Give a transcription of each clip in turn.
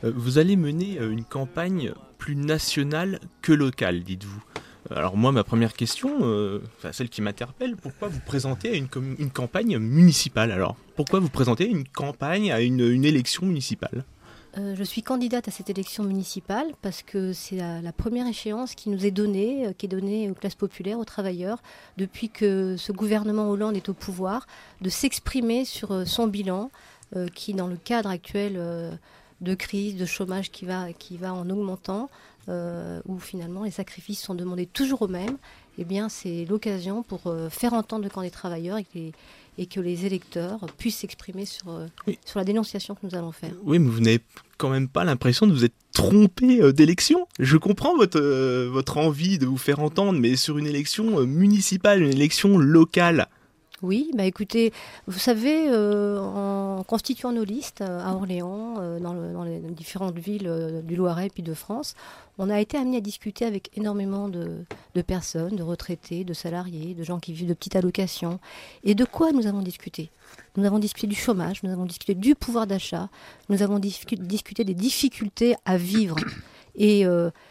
Vous allez mener une campagne plus nationale que locale, dites-vous. Alors moi, ma première question, celle qui m'interpelle, pourquoi vous présentez à une campagne municipale alors? Pourquoi vous présentez une campagne à une élection municipale? Je suis candidate à cette élection municipale parce que c'est la première échéance qui nous est donnée, qui est donnée aux classes populaires, aux travailleurs, depuis que ce gouvernement Hollande est au pouvoir, de s'exprimer sur son bilan qui, dans le cadre actuel de crise, de chômage qui va en augmentant, où finalement les sacrifices sont demandés toujours aux mêmes, eh bien c'est l'occasion pour faire entendre le camp des travailleurs et que les électeurs puissent s'exprimer sur la dénonciation que nous allons faire. Oui, mais vous n'avez quand même pas l'impression de vous être trompé d'élection? Je comprends votre envie de vous faire entendre, mais sur une élection municipale, une élection locale. Oui, écoutez, vous savez, en constituant nos listes à Orléans, dans les différentes villes du Loiret puis de France, on a été amené à discuter avec énormément de personnes, de retraités, de salariés, de gens qui vivent de petites allocations. Et de quoi nous avons discuté? Nous avons discuté du chômage, nous avons discuté du pouvoir d'achat, nous avons discuté des difficultés à vivre. Et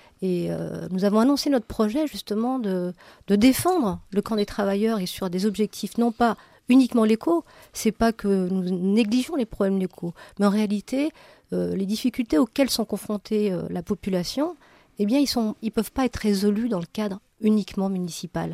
nous avons annoncé notre projet justement de défendre le camp des travailleurs et sur des objectifs non pas uniquement locaux, c'est pas que nous négligeons les problèmes locaux, mais en réalité les difficultés auxquelles sont confrontées la population, eh bien ils peuvent pas être résolus dans le cadre uniquement municipal.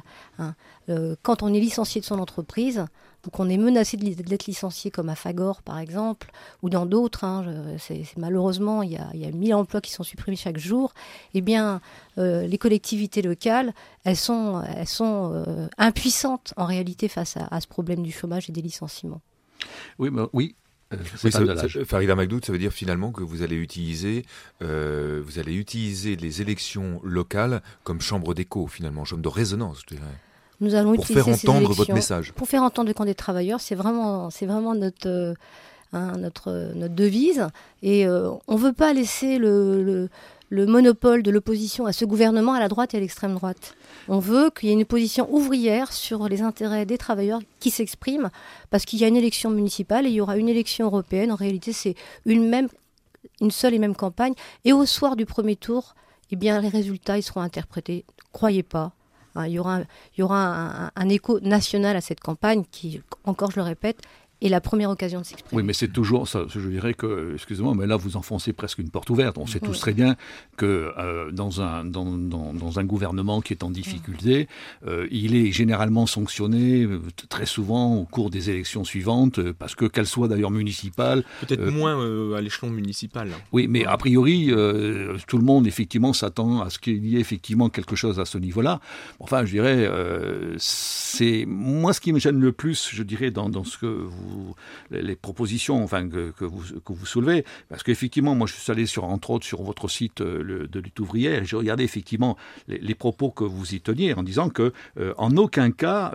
Quand on est licencié de son entreprise, ou qu'on est menacé d'être licencié comme à Fagor par exemple, ou dans d'autres, malheureusement il y a 1000 emplois qui sont supprimés chaque jour, eh bien les collectivités locales, elles sont impuissantes en réalité face à ce problème du chômage et des licenciements. Oui. Farida Magdoud, ça veut dire finalement que vous allez utiliser les élections locales comme chambre d'écho, finalement, chambre de résonance, je dirais. Nous allons pour faire entendre votre message. Pour faire entendre le camp des travailleurs, c'est vraiment notre devise. Et on ne veut pas laisser le monopole de l'opposition à ce gouvernement à la droite et à l'extrême droite. On veut qu'il y ait une opposition ouvrière sur les intérêts des travailleurs qui s'expriment, parce qu'il y a une élection municipale et il y aura une élection européenne. En réalité, c'est une seule et même campagne. Et au soir du premier tour, eh bien, les résultats ils seront interprétés. Croyez pas. Il y aura un écho national à cette campagne qui, encore je le répète, est la première occasion de s'exprimer. Oui, mais c'est toujours ça. Je dirais que, excusez-moi, mais là vous enfoncez presque une porte ouverte. On sait tous très bien que dans un gouvernement qui est en difficulté, il est généralement sanctionné très souvent au cours des élections suivantes, parce que qu'elles soient d'ailleurs municipales. Peut-être moins à l'échelon municipal. Oui, mais a priori, tout le monde effectivement s'attend à ce qu'il y ait effectivement quelque chose à ce niveau-là. Enfin, je dirais, c'est moi ce qui me gêne le plus, je dirais, dans ce que les propositions que vous soulevez, parce qu'effectivement moi je suis allé entre autres sur votre site de Lutte ouvrière et j'ai regardé effectivement les propos que vous y teniez en disant que en aucun cas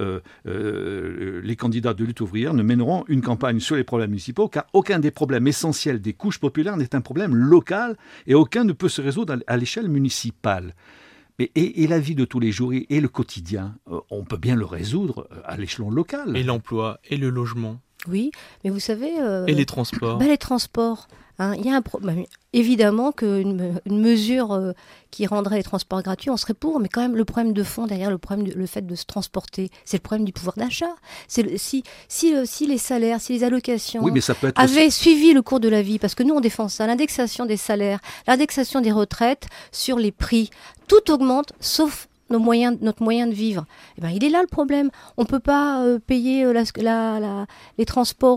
les candidats de Lutte ouvrière ne mèneront une campagne sur les problèmes municipaux, car aucun des problèmes essentiels des couches populaires n'est un problème local et aucun ne peut se résoudre à l'échelle municipale. Et la vie de tous les jours et le quotidien, on peut bien le résoudre à l'échelon local. Et l'emploi, et le logement. Oui, mais vous savez... et les transports. Les transports. Il y a évidemment qu'une mesure qui rendrait les transports gratuits, on serait pour, mais quand même le problème de fond derrière le fait de se transporter, c'est le problème du pouvoir d'achat. Si les salaires, si les allocations avaient suivi le cours de la vie, parce que nous on défend ça, l'indexation des salaires, l'indexation des retraites sur les prix, tout augmente sauf notre moyen de vivre. Il est là le problème. On ne peut pas payer les transports,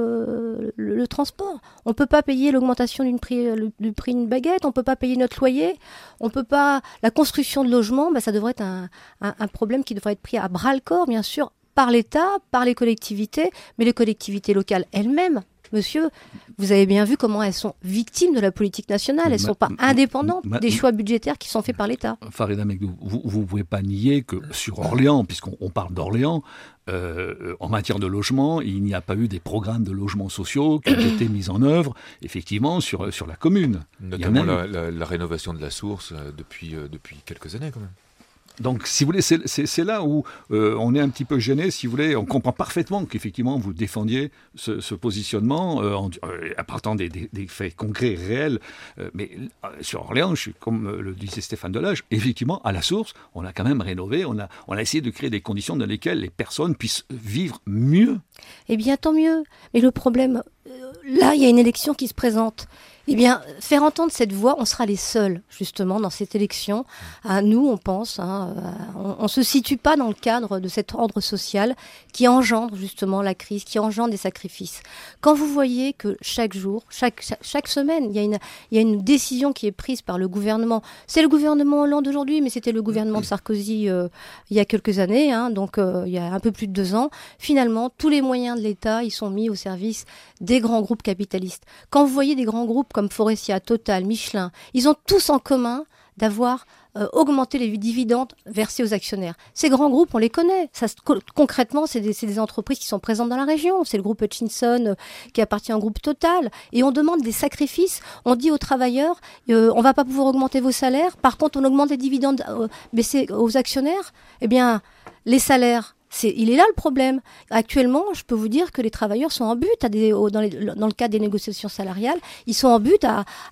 le transport. On ne peut pas payer l'augmentation du prix d'une baguette. On ne peut pas payer notre loyer. On peut pas. La construction de logements, ça devrait être un problème qui devrait être pris à bras-le-corps, bien sûr, par l'État, par les collectivités, mais les collectivités locales elles-mêmes. Monsieur, vous avez bien vu comment elles sont victimes de la politique nationale. Elles ne sont pas indépendantes des choix budgétaires qui sont faits par l'État. Farida Magdoud, vous ne pouvez pas nier que sur Orléans, puisqu'on parle d'Orléans, en matière de logement, il n'y a pas eu des programmes de logements sociaux qui ont été mis en œuvre, effectivement, sur la commune. Notamment la rénovation de la source depuis quelques années, quand même. Donc, si vous voulez, c'est là où on est un petit peu gêné, si vous voulez. On comprend parfaitement qu'effectivement, vous défendiez ce positionnement en partant des faits concrets, réels. Mais sur Orléans, comme le disait Stéphane Delage, effectivement, à la source, on a quand même rénové, on a essayé de créer des conditions dans lesquelles les personnes puissent vivre mieux. Eh bien, tant mieux. Mais le problème, là, il y a une élection qui se présente. Eh bien, faire entendre cette voix, on sera les seuls, justement, dans cette élection. Nous, on pense, on ne se situe pas dans le cadre de cet ordre social qui engendre, justement, la crise, qui engendre des sacrifices. Quand vous voyez que chaque jour, chaque semaine, il y a une décision qui est prise par le gouvernement. C'est le gouvernement Hollande aujourd'hui, mais c'était le gouvernement de Sarkozy il y a quelques années, donc il y a un peu plus de 2 ans. Finalement, tous les moyens de l'État, ils sont mis au service des grands groupes capitalistes. Quand vous voyez des grands groupes comme Forestia, Total, Michelin, ils ont tous en commun d'avoir augmenté les dividendes versés aux actionnaires. Ces grands groupes, on les connaît. Concrètement, c'est des entreprises qui sont présentes dans la région. C'est le groupe Hutchinson qui appartient au groupe Total. Et on demande des sacrifices. On dit aux travailleurs, on va pas pouvoir augmenter vos salaires. Par contre, on augmente les dividendes baissés aux actionnaires. Eh bien, les salaires, il est là le problème. Actuellement, je peux vous dire que les travailleurs sont en but dans le cadre des négociations salariales. Ils sont en but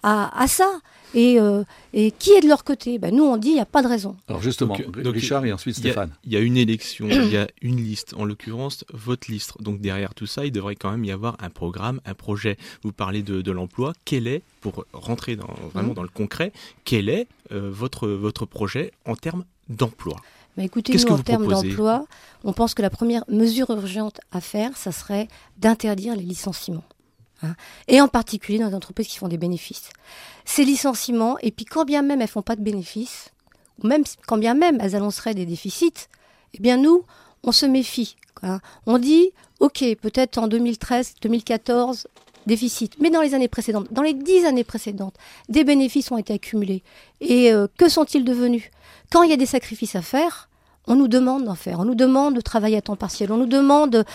à ça. Et qui est de leur côté ? Nous, on dit il n'y a pas de raison. Alors justement, donc Richard et ensuite Stéphane. Il y a une élection, il y a une liste, en l'occurrence votre liste. Donc derrière tout ça, il devrait quand même y avoir un programme, un projet. Vous parlez de l'emploi. Quel est, pour rentrer vraiment dans le concret, quel est votre projet en termes d'emploi ? Écoutez, nous, en termes d'emploi, on pense que la première mesure urgente à faire, ça serait d'interdire les licenciements. Et en particulier dans les entreprises qui font des bénéfices. Ces licenciements, et puis quand bien même elles ne font pas de bénéfices, ou même quand bien même elles annonceraient des déficits, eh bien nous, on se méfie. On dit, ok, peut-être en 2013, 2014, déficit. Mais dans les années précédentes, dans les 10 années précédentes, des bénéfices ont été accumulés. Et que sont-ils devenus ? Quand il y a des sacrifices à faire, on nous demande d'en faire. On nous demande de travailler à temps partiel. On nous demande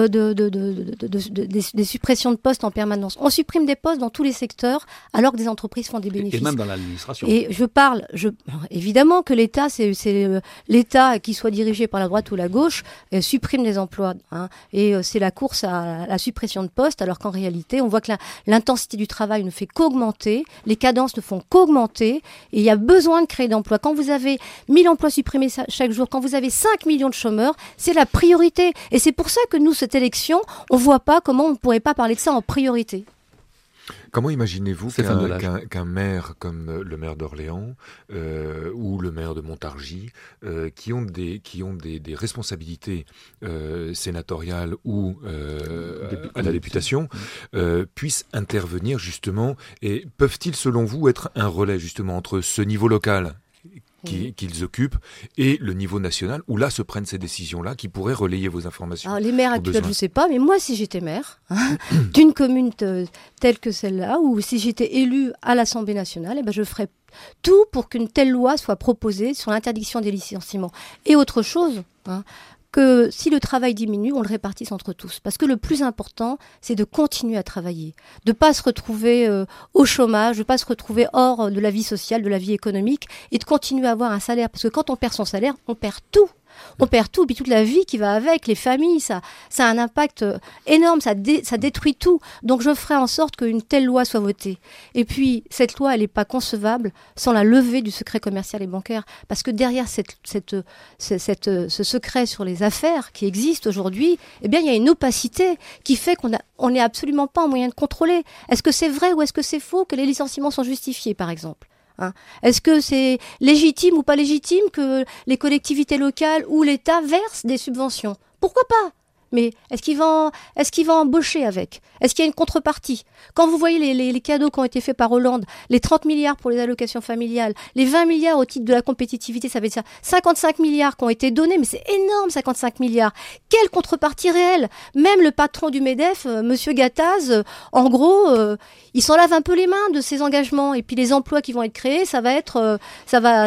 des suppressions de postes en permanence. On supprime des postes dans tous les secteurs alors que des entreprises font des bénéfices. Et même dans l'administration. Et évidemment que l'État, c'est l'État, qui soit dirigé par la droite ou la gauche, supprime des emplois. Et c'est la course à la suppression de postes, alors qu'en réalité, on voit que l'intensité du travail ne fait qu'augmenter, les cadences ne font qu'augmenter, et il y a besoin de créer d'emplois. Quand vous avez 1000 emplois supprimés chaque jour, quand vous avez 5 millions de chômeurs, c'est la priorité. Et c'est pour ça que nous, cette élection, on ne voit pas comment on ne pourrait pas parler de ça en priorité. Comment imaginez-vous qu'un maire comme le maire d'Orléans ou le maire de Montargis, qui ont des responsabilités sénatoriales ou à la députation, puissent intervenir justement, et peuvent-ils selon vous être un relais justement entre ce niveau local qu'ils occupent et le niveau national, où là se prennent ces décisions-là qui pourraient relayer vos informations? Alors, les maires actuels, je ne sais pas, mais moi, si j'étais maire d'une commune telle que celle-là, ou si j'étais élue à l'Assemblée nationale, je ferais tout pour qu'une telle loi soit proposée sur l'interdiction des licenciements. Et autre chose, que si le travail diminue, on le répartisse entre tous. Parce que le plus important, c'est de continuer à travailler. De ne pas se retrouver au chômage, de ne pas se retrouver hors de la vie sociale, de la vie économique, et de continuer à avoir un salaire. Parce que quand on perd son salaire, on perd tout. On perd tout, puis toute la vie qui va avec, les familles, ça a un impact énorme, ça détruit tout. Donc je ferai en sorte qu'une telle loi soit votée. Et puis, cette loi, elle n'est pas concevable sans la levée du secret commercial et bancaire. Parce que derrière ce secret sur les affaires qui existe aujourd'hui, eh bien, il y a une opacité qui fait qu'on n'est absolument pas en moyen de contrôler. Est-ce que c'est vrai ou est-ce que c'est faux que les licenciements sont justifiés, par exemple ? Est-ce que c'est légitime ou pas légitime que les collectivités locales ou l'État versent des subventions ? Pourquoi pas ? Mais est-ce qu'il va embaucher avec ? Est-ce qu'il y a une contrepartie ? Quand vous voyez les cadeaux qui ont été faits par Hollande, les 30 milliards pour les allocations familiales, les 20 milliards au titre de la compétitivité, ça veut dire 55 milliards qui ont été donnés, mais c'est énorme, 55 milliards. Quelle contrepartie réelle ? Même le patron du MEDEF, Monsieur Gattaz, en gros, il s'en lave un peu les mains de ses engagements. Et puis les emplois qui vont être créés, ça va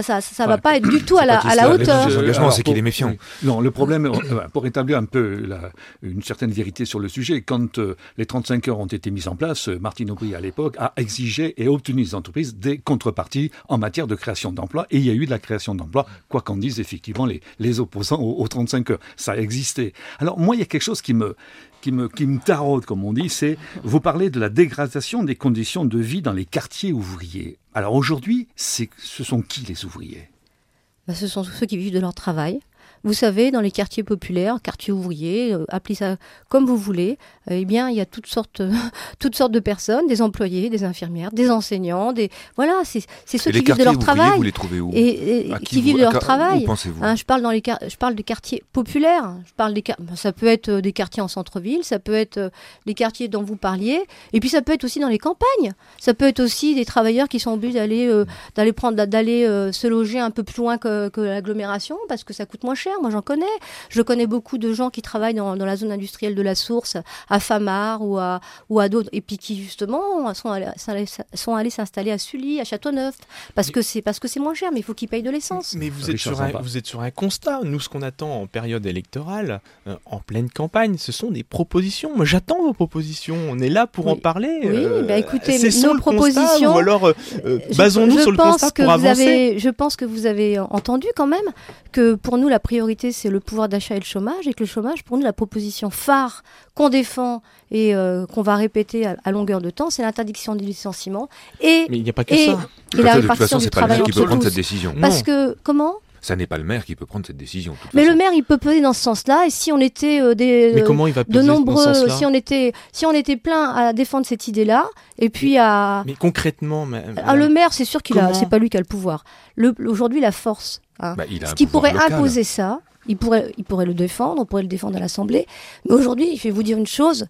pas être du tout à la hauteur. Les engagements, c'est qu'il est méfiant. Non, le problème, pour établir un peu une certaine vérité sur le sujet. Quand les 35 heures ont été mises en place, Martine Aubry, à l'époque, a exigé et obtenu des entreprises des contreparties en matière de création d'emplois. Et il y a eu de la création d'emplois, quoi qu'en disent effectivement les opposants aux 35 heures. Ça a existé. Alors moi, il y a quelque chose qui me taraude, comme on dit, c'est vous parlez de la dégradation des conditions de vie dans les quartiers ouvriers. Alors aujourd'hui, ce sont qui les ouvriers ? Ce sont tous ceux qui vivent de leur travail. Vous savez, dans les quartiers populaires, quartiers ouvriers, appelez ça comme vous voulez, eh bien, il y a toutes sortes de personnes, des employés, des infirmières, des enseignants, voilà, c'est ceux qui vivent de leur travail. Vous les trouvez où ? Et qui vivent de leur travail. Où pensez-vous ? Je parle des quartiers populaires. Ça peut être des quartiers en centre-ville, ça peut être les quartiers dont vous parliez, et puis ça peut être aussi dans les campagnes. Ça peut être aussi des travailleurs qui sont obligés d'aller se loger un peu plus loin que l'agglomération parce que ça coûte moins cher. Moi, j'en connais. Je connais beaucoup de gens qui travaillent dans la zone industrielle de la Source, à Famars ou à d'autres, et puis qui, justement, sont allés s'installer à Sully, à Châteauneuf, parce que c'est moins cher, mais il faut qu'ils payent de l'essence. Mais vous êtes sur un constat. Nous, ce qu'on attend en période électorale, en pleine campagne, ce sont des propositions. Moi, j'attends vos propositions. On est là pour en parler. Oui, écoutez, nos propositions... Constat, ou alors, basons-nous sur le constat pour avancer. Je pense que vous avez entendu quand même que pour nous, la priorité, c'est le pouvoir d'achat et le chômage, et que le chômage, pour nous, la proposition phare qu'on défend et qu'on va répéter à longueur de temps, c'est l'interdiction du licenciement. Mais il n'y a pas que ça. Et la répartition du travail entre tous. C'est pas le maire qui peut prendre cette décision. Parce que, comment ? Ça n'est pas le maire qui peut prendre cette décision. Mais le maire, il peut peser dans ce sens-là. Et si on était mais comment il va peser dans ce sens-là ? si on était plein à défendre cette idée-là, et puis à. Mais concrètement, le maire, c'est sûr c'est pas lui qui a le pouvoir. Aujourd'hui, la force. Ce qui pourrait imposer ça, il pourrait le défendre. On pourrait le défendre à l'Assemblée. Mais aujourd'hui, je vais vous dire une chose.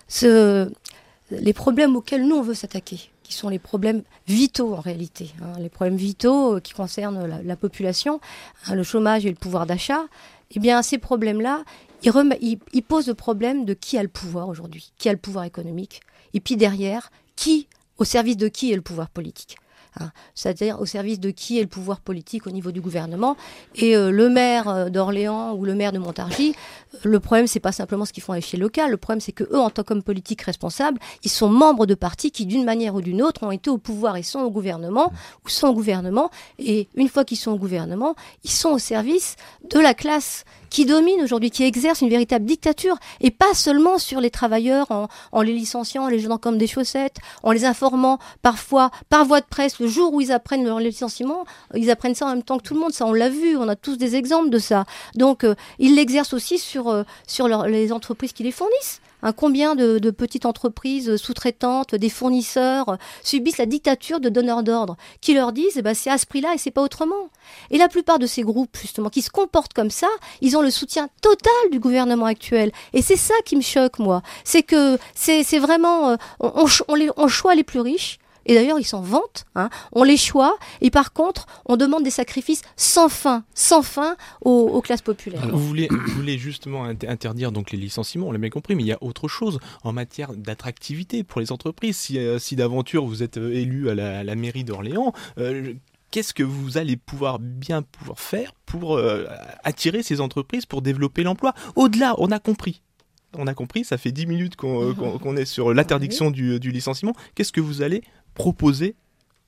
Les problèmes auxquels nous on veut s'attaquer, qui sont les problèmes vitaux en réalité, les problèmes vitaux qui concernent la population, le chômage et le pouvoir d'achat, eh bien ces problèmes-là, ils posent le problème de qui a le pouvoir aujourd'hui, qui a le pouvoir économique, et puis derrière, au service de qui est le pouvoir politique. C'est-à-dire au service de qui est le pouvoir politique au niveau du gouvernement. Et le maire d'Orléans ou le maire de Montargis, le problème, c'est pas simplement ce qu'ils font à l'échelle locale. Le problème, c'est que eux, en tant qu'hommes politiques responsables, ils sont membres de partis qui, d'une manière ou d'une autre, ont été au pouvoir et sont au gouvernement, ou sont au gouvernement. Et une fois qu'ils sont au gouvernement, ils sont au service de la classe qui domine aujourd'hui, qui exerce une véritable dictature, et pas seulement sur les travailleurs en les licenciant, en les jetant comme des chaussettes, en les informant parfois par voie de presse le jour où ils apprennent leur licenciement, ils apprennent ça en même temps que tout le monde, ça on l'a vu, on a tous des exemples de ça. Donc ils l'exercent aussi sur les entreprises qui les fournissent. Combien de petites entreprises sous-traitantes, des fournisseurs subissent la dictature de donneurs d'ordre qui leur disent c'est à ce prix-là et c'est pas autrement. Et la plupart de ces groupes justement qui se comportent comme ça, ils ont le soutien total du gouvernement actuel. Et c'est ça qui me choque moi, c'est que c'est vraiment on choisit les plus riches. Et d'ailleurs, ils s'en vantent, on les choisit, et par contre, on demande des sacrifices sans fin aux classes populaires. Alors, vous voulez justement interdire donc les licenciements, on l'a bien compris, mais il y a autre chose en matière d'attractivité pour les entreprises. Si d'aventure vous êtes élu à la mairie d'Orléans, qu'est-ce que vous allez pouvoir faire pour attirer ces entreprises, pour développer l'emploi ? Au-delà, on a compris, ça fait 10 minutes qu'on est sur l'interdiction du licenciement. Qu'est-ce que vous allez proposer d'autre ?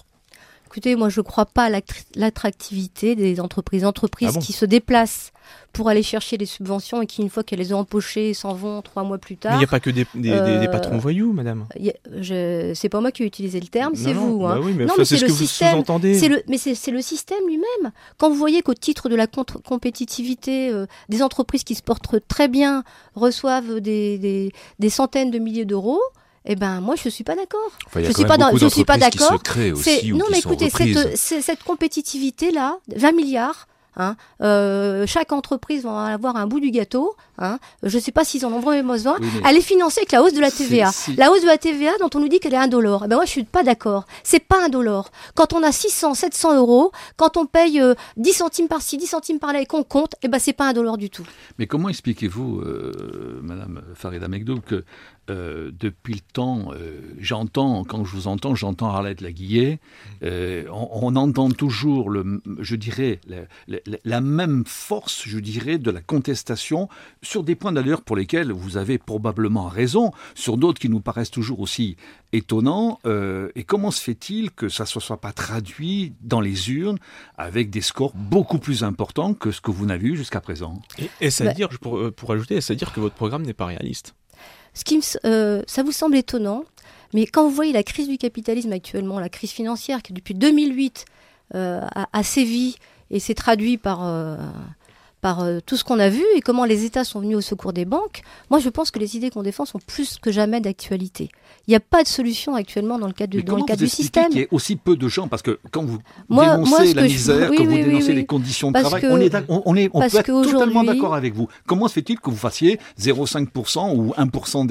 Écoutez, moi je ne crois pas à l'attractivité des entreprises qui se déplacent pour aller chercher des subventions et qui, une fois qu'elles les ont empochées, s'en vont 3 mois plus tard. Mais il n'y a pas que des patrons voyous, madame. C'est pas moi qui ai utilisé le terme, c'est vous. Oui, mais c'est ce que vous sous-entendez. Mais c'est le système lui-même. Quand vous voyez qu'au titre de la compétitivité, des entreprises qui se portent très bien reçoivent des centaines de milliers d'euros, eh ben moi je suis pas d'accord. Enfin, je suis pas d'accord. Non mais écoutez, cette compétitivité là, 20 milliards. Chaque entreprise va avoir un bout du gâteau. Je ne sais pas s'ils en ont vraiment besoin. Oui, elle est financée avec la hausse de la TVA. La hausse de la TVA dont on nous dit qu'elle est indolore. Ben moi, je suis pas d'accord. C'est pas indolore. Quand on a 600, 700 euros, quand on paye 10 centimes par-ci, 10 centimes par-là et qu'on compte, c'est pas indolore du tout. Mais comment expliquez-vous, Madame Farida Mekdoub, que depuis le temps, quand je vous entends, j'entends Arlette Laguillet, on entend toujours, je dirais, la même force, je dirais, de la contestation sur des points d'ailleurs pour lesquels vous avez probablement raison, sur d'autres qui nous paraissent toujours aussi étonnants. Et comment se fait-il que ça ne se soit pas traduit dans les urnes avec des scores beaucoup plus importants que ce que vous n'avez eu jusqu'à présent? Et c'est-à-dire, pour ajouter, c'est-à-dire que votre programme n'est pas réaliste? Ça vous semble étonnant, mais quand vous voyez la crise du capitalisme actuellement, la crise financière qui depuis 2008 a sévi et s'est traduit par tout ce qu'on a vu et comment les États sont venus au secours des banques, moi je pense que les idées qu'on défend sont plus que jamais d'actualité. Il n'y a pas de solution actuellement dans le cadre du système. Qu'il y ait aussi peu de gens, parce que quand vous dénoncez la misère, quand vous dénoncez les conditions de travail, on peut être totalement d'accord avec vous. Comment se fait-il que vous fassiez 0,5% ou 1%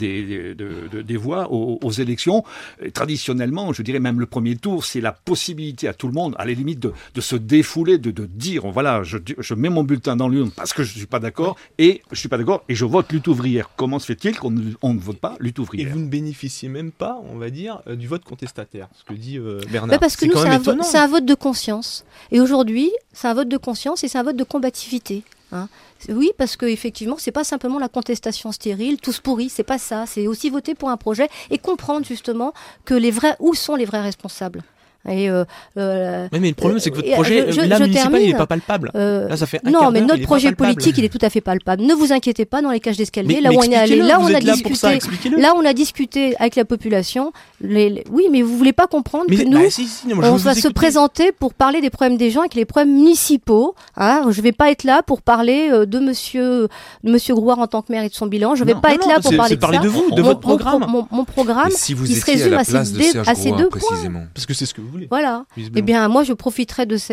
des voix aux élections? Traditionnellement, je dirais même le premier tour, c'est la possibilité à tout le monde, à la limite, de se défouler, de dire, voilà, je mets mon bulletin dans l'urne parce que je ne suis pas d'accord, et je vote lutte ouvrière. Comment se fait-il qu'on ne vote pas lutte ouvrière? Et vous ne bénéficiez même pas, on va dire, du vote contestataire, ce que dit Bernard. Parce que nous, c'est un vote de conscience. Et aujourd'hui, c'est un vote de conscience et c'est un vote de combativité. Oui, parce qu'effectivement, c'est pas simplement la contestation stérile, tous pourris, c'est pas ça. C'est aussi voter pour un projet et comprendre justement que où sont les vrais responsables. Mais le problème, c'est que votre projet, municipal, il n'est pas palpable. Là, ça fait un non, mais notre projet politique, il est tout à fait palpable. Ne vous inquiétez pas, dans les cages d'escalier, là où on est allé, là on a discuté avec la population. Oui, mais vous voulez pas comprendre que nous, on va se présenter pour parler des problèmes des gens avec les problèmes municipaux. Je vais pas être là pour parler de Monsieur Grouard en tant que maire et de son bilan. Je vais pas être là pour parler de ça. De vous, de votre programme. Mon programme, qui se résume à ces deux points. Parce que c'est ce que vous voulez. Voilà. Eh bien, moi, je profiterai de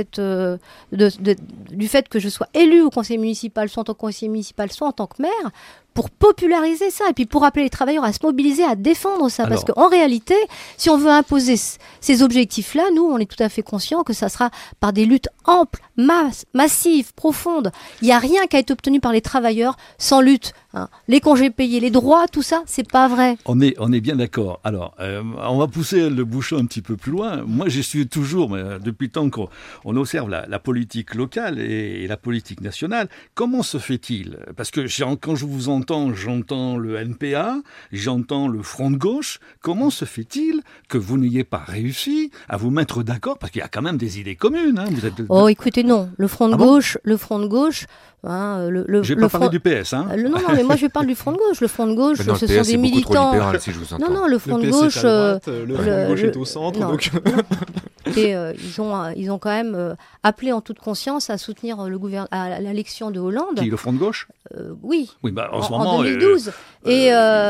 du fait que je sois élue au conseil municipal, soit en tant que conseiller municipal, soit en tant que maire, pour populariser ça et puis pour appeler les travailleurs à se mobiliser, à défendre ça. Parce qu'en réalité, si on veut imposer ces objectifs-là, nous, on est tout à fait conscients que ça sera par des luttes amples, massives, profondes. Il n'y a rien qui a été obtenu par les travailleurs sans lutte. Les congés payés, les droits, tout ça, c'est pas vrai. On est bien d'accord. Alors, on va pousser le bouchon un petit peu plus loin. Moi, je suis toujours, depuis le temps qu'on observe la politique locale et la politique nationale, comment se fait-il? Parce que quand je vous entends, j'entends le NPA, j'entends le Front de gauche. Comment se fait-il que vous n'ayez pas réussi à vous mettre d'accord? Parce qu'il y a quand même des idées communes. Écoutez, non. Le Front de gauche, j'ai pas parlé du PS. Non, mais moi je parle du Front de gauche. Le Front de gauche, ce sont des militants. Libéral, si je vous entends. Non, le Front de gauche. Le Front de gauche est au centre. Donc... Et ils ont quand même appelé en toute conscience à soutenir à l'élection de Hollande. Qui, le Front de gauche? Oui. Oui, en ce moment, 2012. Il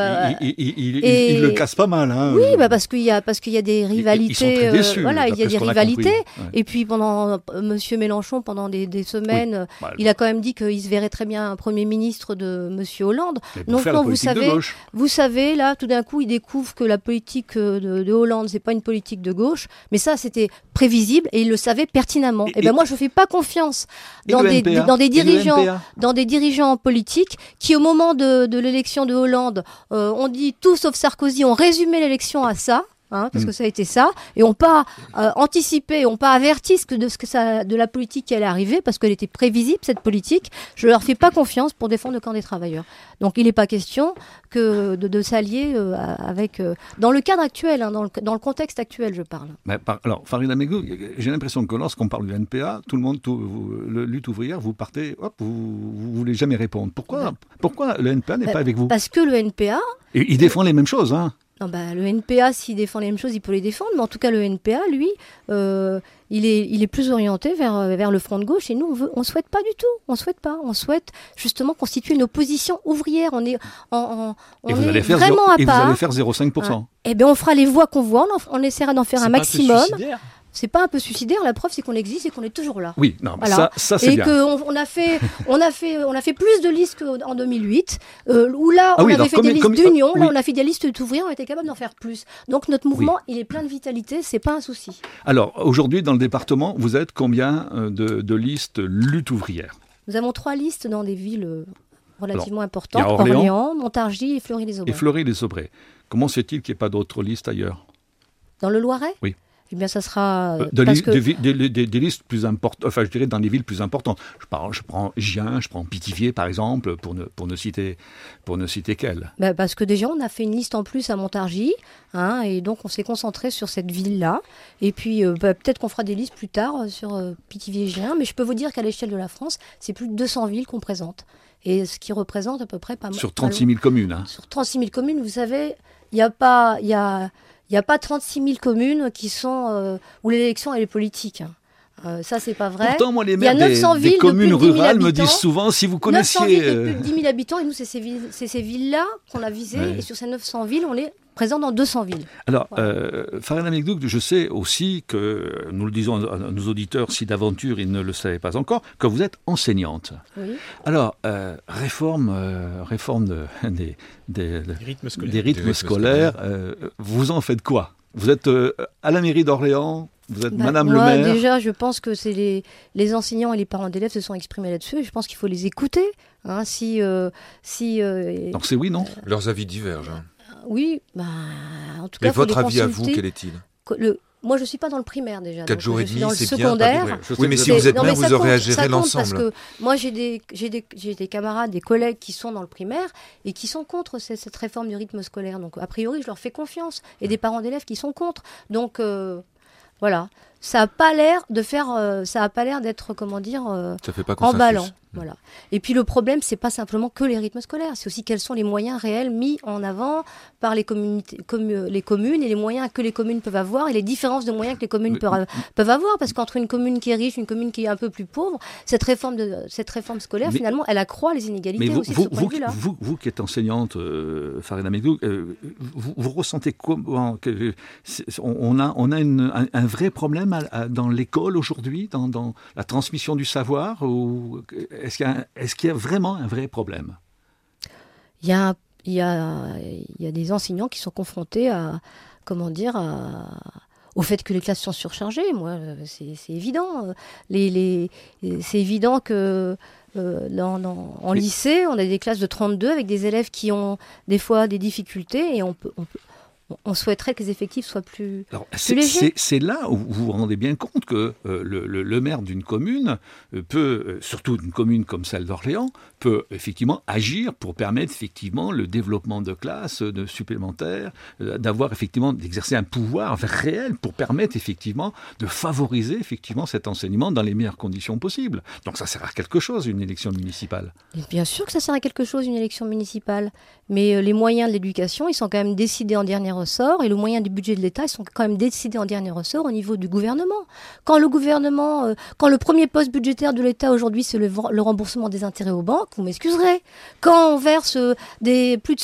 le casse pas mal. Oui, parce qu'il y a des rivalités. Ils sont très déçus. Il y a des rivalités. Ouais. Et puis pendant Monsieur Mélenchon, pendant des semaines, il a quand même dit qu'il se verrait très bien un Premier ministre de Monsieur Hollande. Donc vous savez, là, tout d'un coup, il découvre que la politique de Hollande, c'est pas une politique de gauche, mais ça, c'était prévisible et il le savait pertinemment. Et moi, je fais pas confiance dans des dirigeants politiques qui, au moment de l'élection de Hollande, ont dit tout sauf Sarkozy, ont résumé l'élection à ça. Parce que ça a été ça, et on pas anticipé, on pas averti de la politique qui allait arriver, parce qu'elle était prévisible, cette politique. Je leur fais pas confiance pour défendre le camp des travailleurs. Donc il n'est pas question que de s'allier avec dans le cadre actuel, dans le contexte actuel, je parle. Alors Farida Megou, j'ai l'impression que lorsqu'on parle du NPA, tout le monde, le lutte ouvrière, vous partez, vous voulez jamais répondre. Pourquoi le NPA n'est pas avec vous? Parce que le NPA, il défend les mêmes choses, Non, le NPA, s'il défend les mêmes choses, il peut les défendre. Mais en tout cas, le NPA, lui, il est plus orienté vers le front de gauche. Et nous, on souhaite pas du tout. On souhaite pas. On souhaite justement constituer une opposition ouvrière. On est vraiment à part. Et vous allez faire 0,5%. Eh bien, on fera les voix qu'on voit. On essaiera d'en faire un maximum. C'est pas un peu suicidaire, la preuve c'est qu'on existe et qu'on est toujours là. Oui, non, voilà. ça c'est bien. Et qu'on a fait plus de listes qu'en 2008, où là on avait fait des listes d'union, là on a fait des listes d'ouvriers, on était capable d'en faire plus. Donc notre mouvement, il est plein de vitalité, c'est pas un souci. Alors aujourd'hui dans le département, vous êtes combien de listes lutte ouvrière? Nous avons 3 listes dans des villes relativement importantes, Orléans, Montargis et Fleury-les-Aubrais. Comment se fait-il qu'il n'y ait pas d'autres listes ailleurs? Dans le Loiret? Oui. Eh bien, ça sera... des listes plus importantes, enfin, je dirais dans les villes plus importantes. Je prends Gien, je prends Pithiviers, par exemple, pour ne citer qu'elles. Parce que déjà, on a fait une liste en plus à Montargis, et donc on s'est concentré sur cette ville-là. Et puis, peut-être qu'on fera des listes plus tard sur Pithiviers et Gien, mais je peux vous dire qu'à l'échelle de la France, c'est plus de 200 villes qu'on présente. Et ce qui représente à peu près pas mal. Sur 36 000 communes. Sur 36 000 communes, vous savez, il n'y a pas 36 000 communes qui sont où l'élection elle est politique. Ça, c'est pas vrai. Pourtant, moi, les maires des communes rurales me disent souvent, si vous connaissiez... 900 villes de plus de 10 000 habitants, et nous, c'est ces villes-là qu'on a visées, et sur ces 900 villes, on est présent dans 200 villes. Alors, Farina Megdouk, je sais aussi que, nous le disons à nos auditeurs, si d'aventure ils ne le savaient pas encore, que vous êtes enseignante. Oui. Alors, réforme des rythmes scolaires, vous en faites quoi ? Vous êtes à la mairie d'Orléans, vous êtes Madame le maire. Déjà, je pense que c'est les enseignants et les parents d'élèves se sont exprimés là-dessus. Je pense qu'il faut les écouter. Donc c'est oui, non ? Leurs avis divergent. Oui, en tout cas, votre avis à vous, quel est-il ? Moi, je ne suis pas dans le primaire déjà. 4 jours et demi, c'est bien. Secondaire. Oui, mais si vous êtes maire, vous aurez à gérer l'ensemble. Parce que moi, j'ai des camarades, des collègues qui sont dans le primaire et qui sont contre cette réforme du rythme scolaire. Donc, a priori, je leur fais confiance. Et des parents d'élèves qui sont contre. Donc, voilà. Ça n'a pas l'air d'être, emballant. Voilà. Et puis le problème, c'est pas simplement que les rythmes scolaires, c'est aussi quels sont les moyens réels mis en avant par les communes et les moyens que les communes peuvent avoir et les différences de moyens que les communes peuvent avoir, parce qu'entre une commune qui est riche, une commune qui est un peu plus pauvre, cette réforme scolaire, finalement, elle accroît les inégalités aussi de ce point de vue-là. Vous qui êtes enseignante, Farina Megdouk, vous ressentez comment on a un vrai problème dans l'école aujourd'hui, dans la transmission du savoir, ou est-ce qu'il y a vraiment un vrai problème ? Il y a des enseignants qui sont confrontés au fait que les classes sont surchargées. Moi, c'est évident. C'est évident que en lycée, on a des classes de 32 avec des élèves qui ont des fois des difficultés et on souhaiterait que les effectifs soient plus légers. C'est là où vous vous rendez bien compte que le maire d'une commune peut, surtout d'une commune comme celle d'Orléans, peut effectivement agir pour permettre effectivement le développement de classes supplémentaires, d'exercer un pouvoir réel pour permettre effectivement de favoriser effectivement cet enseignement dans les meilleures conditions possibles. Donc ça sert à quelque chose, une élection municipale. Et bien sûr que ça sert à quelque chose, une élection municipale. Mais les moyens de l'éducation, ils sont quand même décidés en dernier ressort, et le moyen du budget de l'État, ils sont quand même décidés en dernier ressort au niveau du gouvernement. Quand le premier poste budgétaire de l'État aujourd'hui, c'est le remboursement des intérêts aux banques, vous m'excuserez. Quand on verse plus de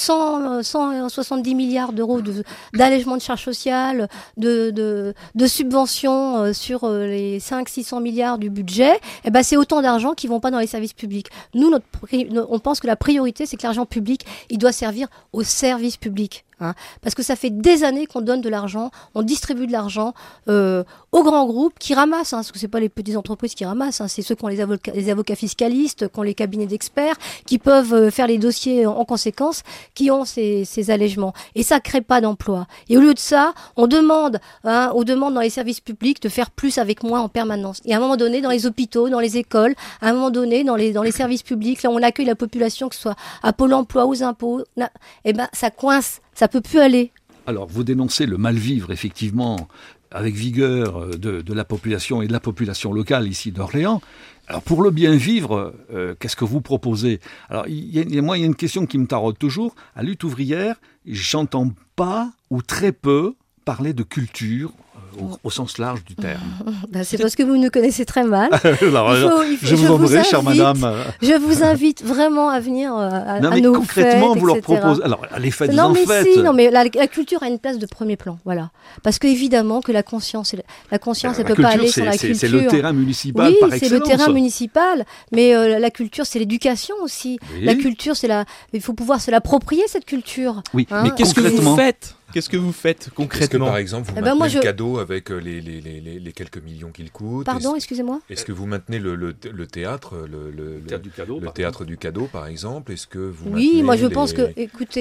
170 milliards d'euros d'allègement de charges sociales, de subventions sur les 500-600 milliards du budget, c'est autant d'argent qui ne vont pas dans les services publics. Nous, on pense que la priorité, c'est que l'argent public, il doit servir aux services publics. Parce que ça fait des années qu'on donne de l'argent, on distribue de l'argent aux grands groupes qui ramassent, parce que c'est pas les petites entreprises qui ramassent, c'est ceux qui ont les avocats fiscalistes, qui ont les cabinets d'experts, qui peuvent faire les dossiers en conséquence, qui ont ces allègements. Et ça crée pas d'emploi. Et au lieu de ça, on demande dans les services publics de faire plus avec moins en permanence. Et à un moment donné, dans les hôpitaux, dans les écoles, à un moment donné, dans les services publics, là où on accueille la population, que ce soit à Pôle emploi, aux impôts, ça coince. Ça peut plus aller. Alors, vous dénoncez le mal-vivre, effectivement, avec vigueur de la population et de la population locale ici d'Orléans. Alors, pour le bien-vivre, qu'est-ce que vous proposez ? Alors, il y a une question qui me taraude toujours. À Lutte ouvrière, j'entends pas ou très peu parler de culture au sens large du terme. C'est parce que vous nous connaissez très mal. Je vous en prie, chère madame. Je vous invite vraiment à venir à nos concrètement, fêtes, vous leur etc. proposez... Alors, les fêtes en fêtes... mais la culture a une place de premier plan, voilà. Parce qu'évidemment que la conscience, elle ne peut pas aller sans la culture. C'est le terrain municipal par excellence. Oui, c'est le terrain municipal, mais la culture, c'est l'éducation aussi. Oui. La culture, il faut pouvoir se l'approprier, cette culture. Oui, mais qu'est-ce que vous faites ? Qu'est-ce que vous faites concrètement ? Est-ce que par exemple vous maintenez le cadeau avec les quelques millions qu'il coûte ? Pardon, excusez-moi ? Est-ce que vous maintenez le théâtre, le théâtre du cadeau par exemple ? Est-ce que vous moi je pense que, écoutez,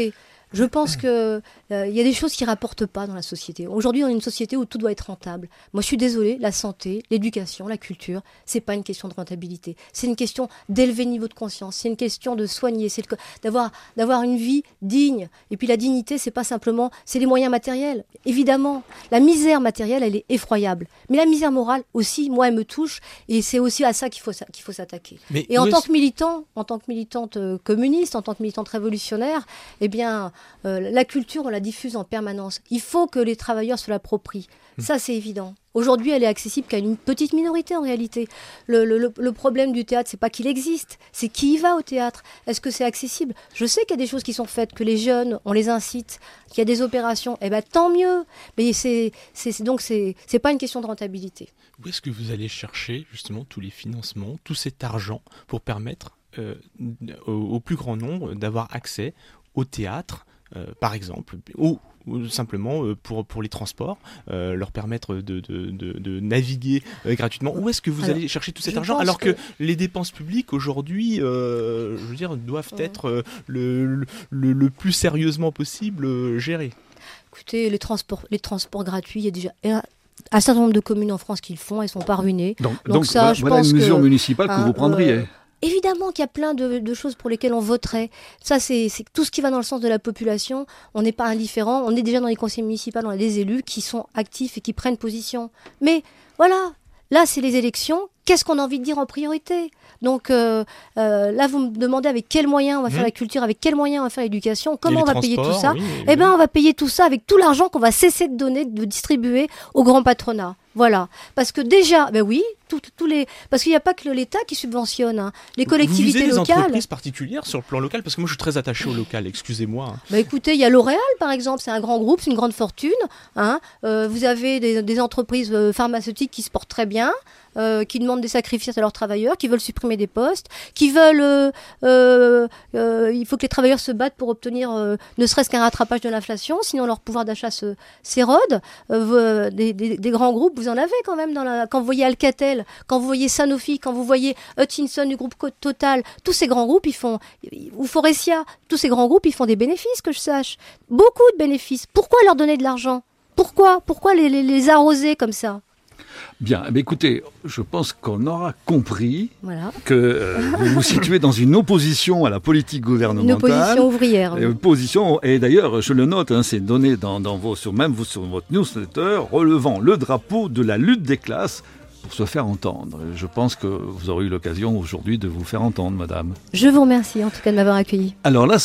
Je pense que y a des choses qui ne rapportent pas dans la société. Aujourd'hui, on est une société où tout doit être rentable. Moi, je suis désolée, la santé, l'éducation, la culture, c'est pas une question de rentabilité. C'est une question d'élever le niveau de conscience. C'est une question de soigner, d'avoir une vie digne. Et puis la dignité, c'est pas simplement, c'est les moyens matériels. Évidemment, la misère matérielle, elle est effroyable. Mais la misère morale aussi, moi, elle me touche. Et c'est aussi à ça qu'il faut s'attaquer. Et en tant que militante communiste, en tant que militante révolutionnaire, eh bien, la culture, on la diffuse en permanence. Il faut que les travailleurs se l'approprient. Ça, c'est évident. Aujourd'hui, elle est accessible qu'à une petite minorité, en réalité. Le problème du théâtre, c'est pas qu'il existe, c'est qui y va au théâtre. Est-ce que c'est accessible ? Je sais qu'il y a des choses qui sont faites, que les jeunes, on les incite, qu'il y a des opérations. Eh bien, tant mieux. Mais c'est pas une question de rentabilité. Où est-ce que vous allez chercher, justement, tous les financements, tout cet argent pour permettre au plus grand nombre d'avoir accès au théâtre, par exemple, ou simplement pour les transports, leur permettre de naviguer gratuitement. Où est-ce que vous allez chercher tout cet argent alors que les dépenses publiques aujourd'hui, je veux dire, doivent être le plus sérieusement possible gérées? Écoutez, les transports gratuits, il y a déjà un certain nombre de communes en France qui le font, elles ne sont pas ruinées. Donc ça, je pense une mesure municipale que vous prendriez. Évidemment qu'il y a plein de choses pour lesquelles on voterait. Ça, c'est tout ce qui va dans le sens de la population. On n'est pas indifférent. On est déjà dans les conseils municipaux, on a des élus qui sont actifs et qui prennent position. Mais voilà, là, c'est les élections. Qu'est-ce qu'on a envie de dire en priorité ? Donc là, vous me demandez avec quels moyens on va faire la culture, avec quels moyens on va faire l'éducation, comment on va payer tout ça ? Eh bien, on va payer tout ça avec tout l'argent qu'on va cesser de donner, de distribuer au grand patronat. Voilà. Parce que déjà, ben oui, parce qu'il n'y a pas que l'État qui subventionne, hein. Les collectivités locales. Vous visez les entreprises particulières sur le plan local ? Parce que moi, je suis très attaché au local, excusez-moi. Bah écoutez, il y a L'Oréal, par exemple, c'est un grand groupe, c'est une grande fortune. Hein. Vous avez des entreprises pharmaceutiques qui se portent très bien, qui demandent des sacrifices à leurs travailleurs, qui veulent supprimer des postes, qui veulent... il faut que les travailleurs se battent pour obtenir ne serait-ce qu'un rattrapage de l'inflation, sinon leur pouvoir d'achat s'érode. Des grands groupes, vous en avez quand même. Quand vous voyez Alcatel, quand vous voyez Sanofi, quand vous voyez Hutchinson du groupe Total, tous ces grands groupes, ou Forestia, tous ces grands groupes, ils font des bénéfices, que je sache. Beaucoup de bénéfices. Pourquoi leur donner de l'argent ? Pourquoi les arroser comme ça ? Bien, écoutez, je pense qu'on aura compris que vous vous situez dans une opposition à la politique gouvernementale. Une opposition ouvrière. Oui. Et d'ailleurs, je le note, c'est donné sur votre newsletter, relevant le drapeau de la lutte des classes pour se faire entendre. Je pense que vous aurez eu l'occasion aujourd'hui de vous faire entendre, madame. Je vous remercie en tout cas de m'avoir accueilli. Alors là,